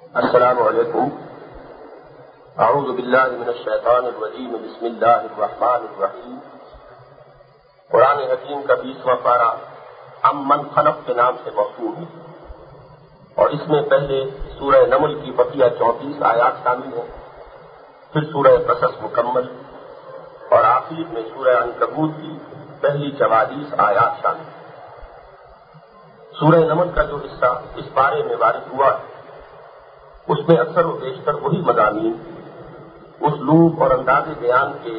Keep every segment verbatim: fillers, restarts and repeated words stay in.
السلام علیکم. اعوذ باللہ من الشیطان الرجیم. بسم اللہ الرحمن الرحیم. قرآن حکیم کا بیسواں پارہ امن خلق کے نام سے موسوم ہے اور اس میں پہلے سورہ نمل کی بقیہ چونتیس آیات شامل ہیں، پھر سورہ قصص مکمل اور آخر میں سورہ عنکبوت کی پہلی چوالیس آیات شامل ہیں. سورہ نمل کا جو حصہ اس پارے میں وارد ہوا ہے اس میں اکثر و بیشتر وہی مضامین اسلوب اور انداز بیان کے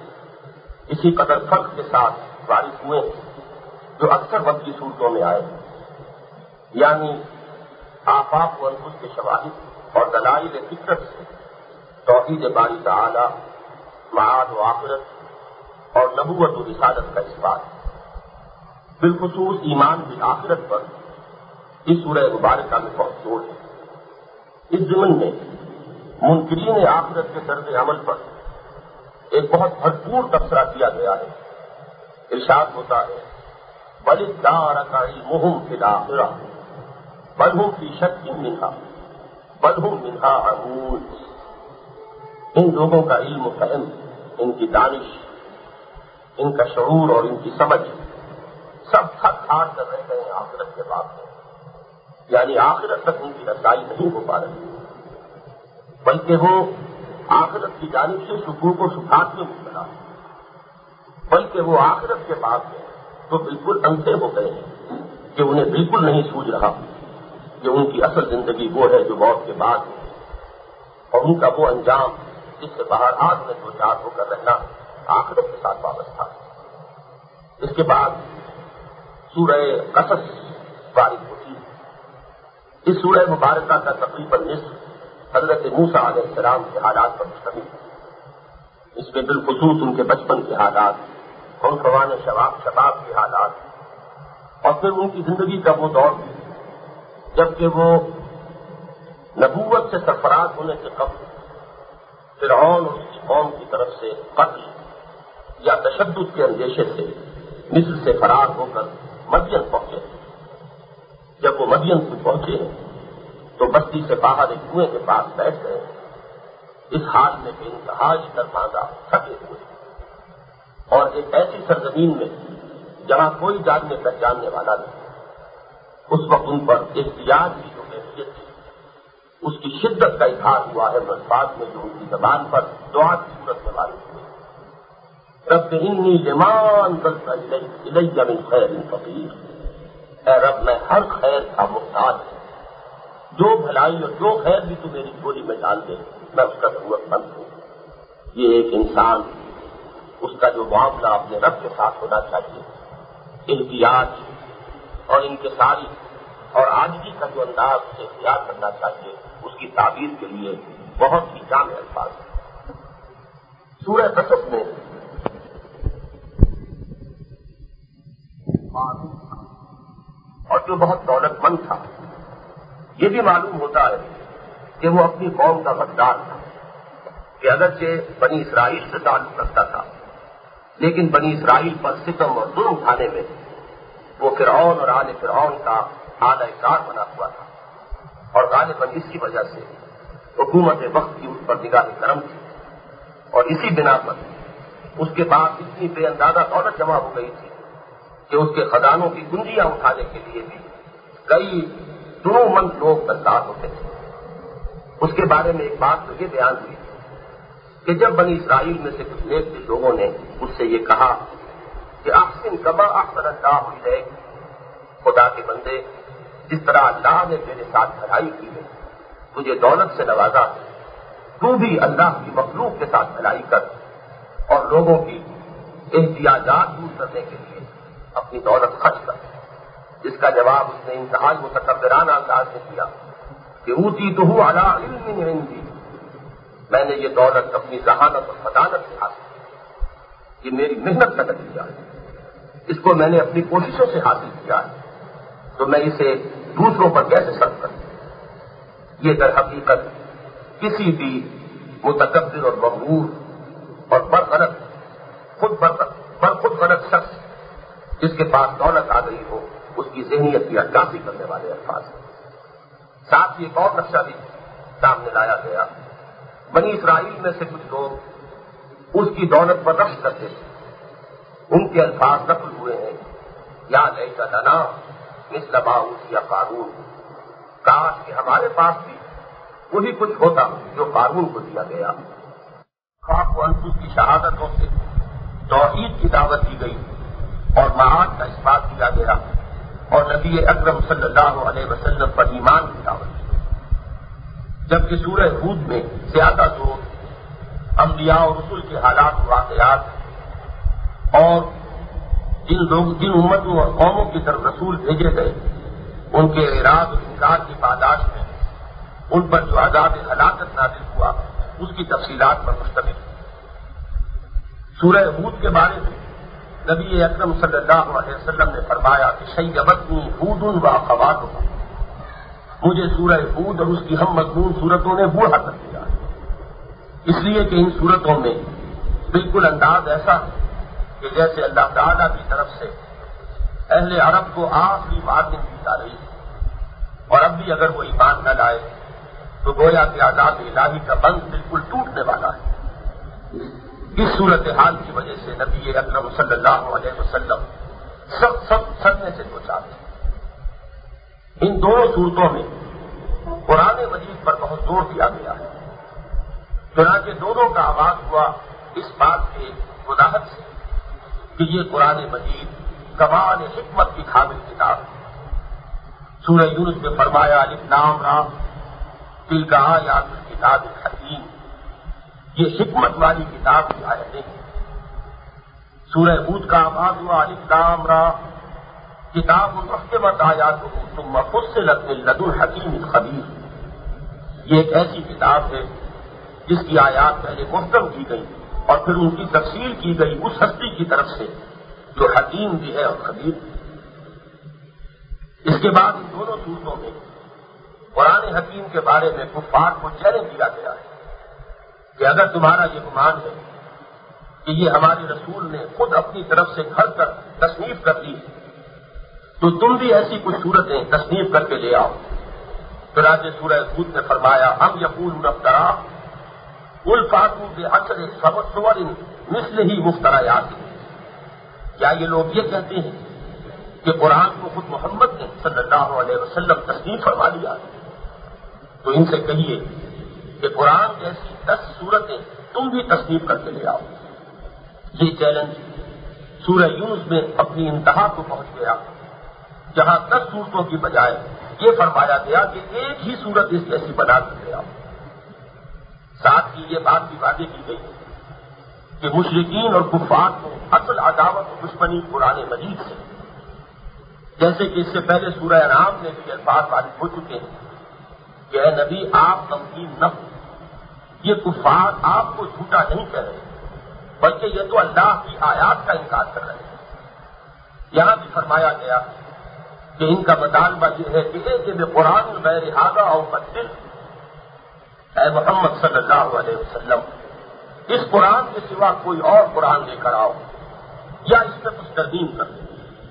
اسی قدر فرق کے ساتھ وارد ہوئے ہیں جو اکثر وقت کی صورتوں میں آئے ہیں، یعنی آفاق و انفس کے شواہد اور دلائل فطرت سے توحید باری تعالی، معاد و آخرت اور نبوت و رسالت کا اثبات. بالخصوص ایمان بالآخرت پر اس سورہ مبارکہ میں بہت زور ہے. اس ضمن میں منکرین آخرت کے طرز عمل پر ایک بہت بھرپور تبصرہ کیا گیا ہے. ارشاد ہوتا ہے بل ادارک علمہم فی الآخرہ بل ہم فی شک منہا بل ہم منہا عمون. ان لوگوں کا علم و فہم، ان کی دانش، ان کا شعور اور ان کی سمجھ سب تھک ہار کر رہ گئے ہیں آخرت کے بعد میں، یعنی آخرت تک ان کی رسائی نہیں ہو پا رہی، بلکہ وہ آخرت کی جانب سے شکوک و شبہات میں مبتلا ہے، بلکہ وہ آخرت کے بعد میں تو بالکل اندھے ہو گئے ہیں کہ انہیں بالکل نہیں سوج رہا کہ ان کی اصل زندگی وہ ہے جو موت کے بعد ہے، اور ان کا وہ انجام جس سے باہر آگ میں دو چار ہو کر رہنا آخرت کے ساتھ وابستہ ہے. اس کے بعد سورہ قصص وارد ہوتی ہے. اس سورہ مبارکہ کا تقریباً نصف حضرت موسیٰ علیہ السلام کے حالات پر مشتمل ہے. اس میں بالخصوص ان کے بچپن کے حالات، خونخوان شباب شباب کے حالات اور پھر ان کی زندگی کا وہ دور بھی جبکہ وہ نبوت سے سرفراز ہونے سے قبل فرعون اور اس کی قوم کی طرف سے قتل یا تشدد کے اندیشے سے مصر سے فرار ہو کر مدین پہنچے. جب وہ مدین کو پہنچے تو بستی سے باہر ایک کنویں کے پاس بیٹھ گئے، اس حال میں بے انتہا شرمندہ تھکے ہوئے، اور ایک ایسی سرزمین میں جہاں کوئی جاننے پہچاننے والا نہیں. اس وقت ان پر احتیاط کی جو کیفیت تھی اس کی شدت کا اظہار ہوا ہے الفاظ میں جو ان کی زبان پر دعا کی صورت میں وارد ہوئی. رب انی لما انزلت الی من خیر فقیر. اے رب میں ہر خیر کا محتاج ہوں، جو بھلائی اور جو خیر بھی تو میری جھولی میں ڈال دے میں اس کا ضرورت مند ہوں. یہ ایک انسان اس کا جو معاملہ اپنے رب کے ساتھ ہونا چاہیے، احتیاط اور انکساری اور عاجزی کا جو انداز سے اختیار کرنا چاہیے، اس کی تعبیر کے لیے بہت ہی جامع الفاظ ہیں. سورہ قصص میں اور جو بہت دولت مند تھا یہ بھی معلوم ہوتا ہے کہ وہ اپنی قوم کا غدار تھا، کہ اگرچہ بنی اسرائیل سے تعلق رکھتا تھا لیکن بنی اسرائیل پر ستم اور ظلم اٹھانے میں وہ فرعون اور آل فرعون کا اعلی کار بنا ہوا تھا، اور غالباً اس کی وجہ سے حکومت وقت کی اس پر نگاہ کرم تھی، اور اسی بنا پر اس کے بعد اتنی بے اندازہ دولت جمع ہو گئی تھی کہ اس کے خزانوں کی کنجیاں اٹھانے کے لیے بھی کئی دونوں مند لوگ درکار ہوتے تھے. اس کے بارے میں ایک بات تو یہ بیان ہوئی کہ جب بنی اسرائیل میں سے کچھ نیک دل لوگوں نے اس سے یہ کہا کہ احسن کما احسن اللہ الیک، خدا کے بندے جس طرح اللہ نے تیرے ساتھ بھلائی کی ہے، تجھے دولت سے نوازا ہے، تو بھی اللہ کی مخلوق کے ساتھ بھلائی کر اور لوگوں کی احتیاجات دور کرنے کے لیے اپنی دولت خرچ کر. جس کا جواب اس نے انتہائی متکبرانہ انداز میں دیا کہ اوتیتہ علی علم عندی، میں نے یہ دولت اپنی ذہانت اور فطانت سے حاصل کی، یہ میری محنت کا نتیجہ ہے، اس کو میں نے اپنی کوششوں سے حاصل کیا ہے، تو میں اسے دوسروں پر کیسے صرف کروں. یہ در حقیقت کسی بھی متکبر اور مغرور اور برغلط خود بر خود غلط شخص جس کے پاس دولت آ گئی ہو اس کی ذہنیت کی عکاسی کرنے والے الفاظ ہیں. ساتھ ہی ایک اور نقشہ بھی سامنے لایا گیا۔ بنی اسرائیل میں سے کچھ لوگ اس کی دولت پر رقص کرتے تھے، ان کے الفاظ نقل ہوئے ہیں، یا لیت لنا مثل ما اوتی قارون، کاش کہ ہمارے پاس بھی وہی کچھ ہوتا جو قارون کو دیا گیا۔ خاک و انفس کی شہادتوں سے توحید کی دعوت دی گئی اور معاد کا اثبات کیا گیا، اور نبی اکرم صلی اللہ علیہ وسلم پر ایمان کی دعوت دی گئی، جبکہ سورہ ہود میں زیادہ زور انبیاء اور رسول کے حالات و واقعات اور جن لوگ جن امتوں اور قوموں کی طرف رسول بھیجے گئے ان کے اعراض اور انکار کی پاداش میں ان پر جو عذاب ہلاکت نازل ہوا اس کی تفصیلات پر مشتمل ہے۔ سورہ ہود کے بارے میں نبی اکرم صلی اللہ علیہ وسلم نے فرمایا کہ شیبتنی ہود و اخواتها، مجھے سورہ ہود اور اس کی ہم مضمون صورتوں نے بوڑھا کر دیا، اس لیے کہ ان صورتوں میں بالکل انداز ایسا ہے کہ جیسے اللہ تعالیٰ کی طرف سے اہل عرب کو آخری وارننگ دی جا رہی ہے، اور اب بھی اگر وہ ایمان نہ لائے تو گویا کہ عذاب الہی کا بند بالکل ٹوٹنے والا ہے۔ اس صورتحال کی وجہ سے نبی اکرم صلی اللہ علیہ وسلم سب سب صدمے سے دوچار تھے۔ ان دونوں صورتوں میں قرآن مجید پر بہت زور دیا گیا ہے، چنانچہ دونوں کا آغاز ہوا اس بات کی وضاحت سے کہ یہ قرآن مجید کمال حکمت کی حامل کتاب ہے۔ سورہ یونس میں فرمایا الف لام را تلک آیات الکتاب الحکیم، یہ حکمت والی کتاب کی آیتیں ہیں۔ سورہ ہود کا آغاز ہوا الف لام را کتاب محکمت آیاتہ ثم فصلت من لدن حکیم خبیر، یہ ایک ایسی کتاب ہے جس کی آیات پہلے محکم کی گئی اور پھر ان کی تفصیل کی گئی اس ہستی کی طرف سے جو حکیم بھی ہے اور خبیر بھی۔ اس کے بعد ان دونوں صورتوں میں قرآن حکیم کے بارے میں کفار کو چیلنج دیا گیا ہے کہ اگر تمہارا یہ گمان ہے کہ یہ ہمارے رسول نے خود اپنی طرف سے گھر کر تصنیف کر لی تو تم بھی ایسی کچھ صورتیں تصنیف کر کے لے آؤ۔ چنانچہ سورہ ہود نے فرمایا ہم یقولون افترا قل فاتوا بعشر سور مثلہ مفتریات، کیا یہ لوگ یہ کہتے ہیں کہ قرآن کو خود محمد نے صلی اللہ علیہ وسلم تصنیف فرما لیا، تو ان سے کہیے کہ قرآن جیسی دس صورتیں تم بھی تصنیف کر کے لے آؤ۔ یہ چیلنج سورہ یونس میں اپنی انتہا کو پہنچ گیا، جہاں دس صورتوں کی بجائے یہ فرمایا گیا کہ ایک ہی صورت اس جیسی بنا کر لے آؤ۔ ساتھ ہی یہ بات بھی واضح کی گئی کہ مشرکین اور کفار کو اصل عداوت و دشمنی قرآن مجید سے، جیسے کہ اس سے پہلے سورہ انعام میں بھی الفاظ وارد ہو چکے ہیں کہ اے نبی آپ تمکین نہ ہو، یہ کفار آپ کو جھوٹا نہیں کہہ رہے بلکہ یہ تو اللہ کی آیات کا انکار کر رہے ہیں۔ یہاں بھی فرمایا گیا کہ ان کا مطالبہ یہ ہے کہ کہ میں قرآن غیر ھذا او بدل، اے محمد صلی اللہ علیہ وسلم اس قرآن کے سوا کوئی اور قرآن لے کر آؤ یا اس میں کچھ ترمیم کر دو۔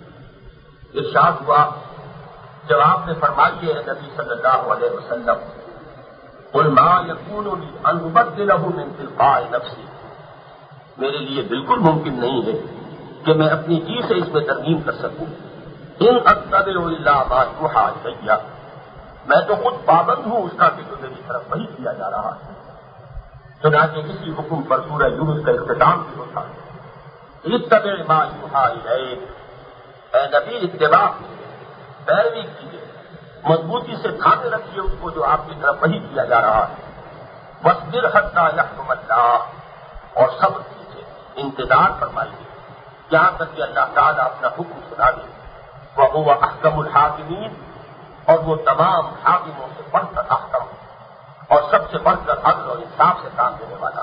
ارشاد ہوا جب آپ نے فرمائی ہے نبی صلی اللہ علیہ وسلم قل ما یکون لی ان ابدلہ من تلقاء نفسی، میرے لیے بالکل ممکن نہیں ہے کہ میں اپنی جی سے اس میں ترمیم کر سکوں۔ ان اتبع الا ما یوحی الی، میں تو خود پابند ہوں اس کا کہ جو میری طرف وحی کیا جا رہا ہے۔ چنانچہ اسی حکم پر سورہ یونس کا اختتام بھی ہوتا ہے اتبع ما یوحی الیک، اے نبی اتباع پیروی کیجیے، مضبوطی سے تھامے رکھیے اس کو جو آپ کی طرف وحی کیا جا رہا ہے۔ واصبر حتی یحکم اللہ، اور صبر کیجیے، انتظار فرمائیے یہاں تک کہ اللہ تعالیٰ اپنا حکم سنا دے۔ وہو احکم الحاکمین، اور وہ تمام حاکموں سے بڑھ کر احکم اور سب سے بڑھ کر عدل اور انصاف سے کام دینے والا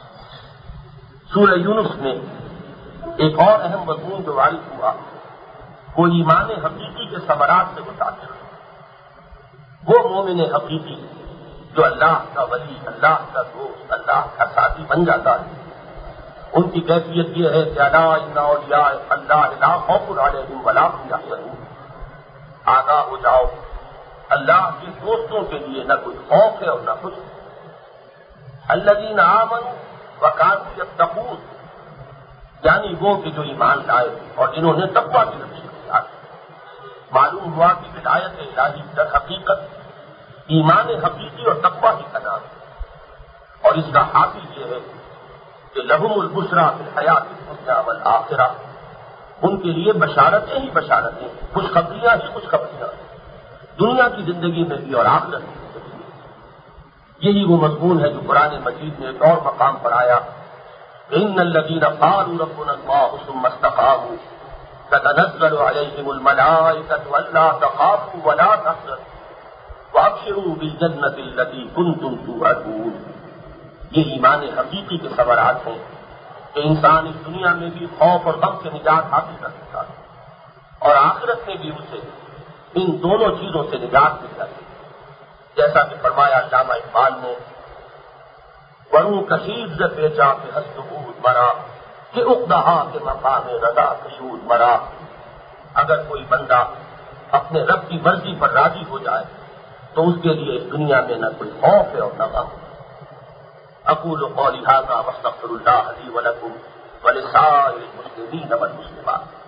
ہے۔ سورہ یونس میں ایک اور اہم مضمون جو وارد ہوا وہ ایمان حقیقی کے ثمرات سے متعلق ہے۔ وہ مومن حقیقی جو اللہ کا ولی، اللہ کا دوست، اللہ کا ساتھی بن جاتا ہے، ان کی کیفیت یہ ہے کہ الا ان اولیاء اللہ لا خوف علیہم ولا هم یحزنون، آگاہ ہو جاؤ اللہ کے دوستوں کے لیے نہ کوئی خوف ہے اور نہ کچھ. الذین آمنوا وکانوا یتقون، یعنی وہ کہ جو ایمان لائے اور جنہوں نے تقویٰ کی نقش اختیار کی. معلوم ہوا کہ ہدایت الہی در حقیقت ایمان حقیقی اور تقویٰ ہی کا نام ہے، اور اس کا حاصل یہ ہے کہ لہم البشریٰ فی الحیات الدنیا والآخرہ، ان کے لیے بشارتیں ہی بشارتیں، خوشخبریاں ہی خوشخبریاں، دنیا کی زندگی میں بھی اور آخرت کی زندگی میں. یہی وہ مضمون ہے جو قرآن مجید میں ایک اور مقام پر آیا، ان الذین قالوا ربنا اللہ ثم استقاموا تتنزل علیہم الملائکۃ الا تخافوا ولا تحزنوا وابشروا بالجنۃ التي کنتم توعدون. یہ ایمان حقیقی کے ثمرات ہیں کہ انسان اس دنیا میں بھی خوف اور غم سے نجات حاصل کر سکتا ہے اور آخرت میں بھی اسے ان دونوں چیزوں سے نجات مل جاتی ہے. جیسا کہ فرمایا علامہ اقبال نے، وروں کشید سے پیچا کہ ہستبود مرا کہ اقدہا کے مقام رضا کشود مرا. اگر کوئی بندہ اپنے رب کی مرضی پر راضی ہو جائے تو اس کے لیے اس دنیا میں نہ کوئی خوف ہے اور نہ غم. اقول قولی ھذا واستغفر اللہ لی ولکم ولسائر المسلمین والمسلمات.